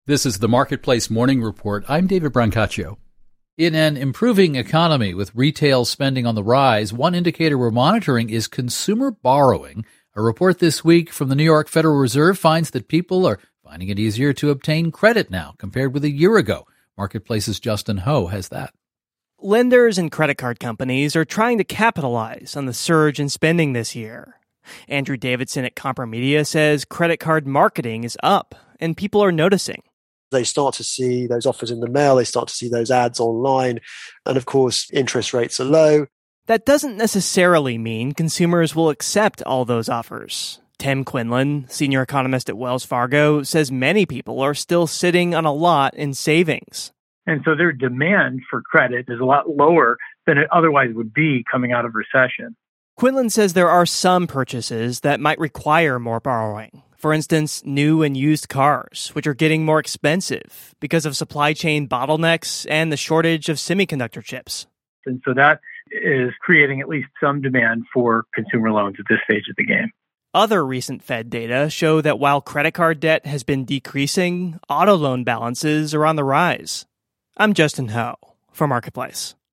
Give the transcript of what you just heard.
This is the Marketplace Morning Report. I'm David Brancaccio. In an improving economy with retail spending on the rise, one indicator we're monitoring is consumer borrowing. A report this week from the New York Federal Reserve finds that people are finding it easier to obtain credit now compared with a year ago. Marketplace's Justin Ho has that. Lenders and credit card companies are trying to capitalize on the surge in spending this year. Andrew Davidson at Compromedia says credit card marketing is up and people are noticing. They start to see those offers in the mail, they start to see those ads online, and of course, interest rates are low. That doesn't necessarily mean consumers will accept all those offers. Tim Quinlan, senior economist at Wells Fargo, says many people are still sitting on a lot in savings. And so their demand for credit is a lot lower than it otherwise would be coming out of recession. Quinlan says there are some purchases that might require more borrowing. For instance, new and used cars, which are getting more expensive because of supply chain bottlenecks and the shortage of semiconductor chips. And so that is creating at least some demand for consumer loans at this stage of the game. Other recent Fed data show that while credit card debt has been decreasing, auto loan balances are on the rise. I'm Justin Ho for Marketplace.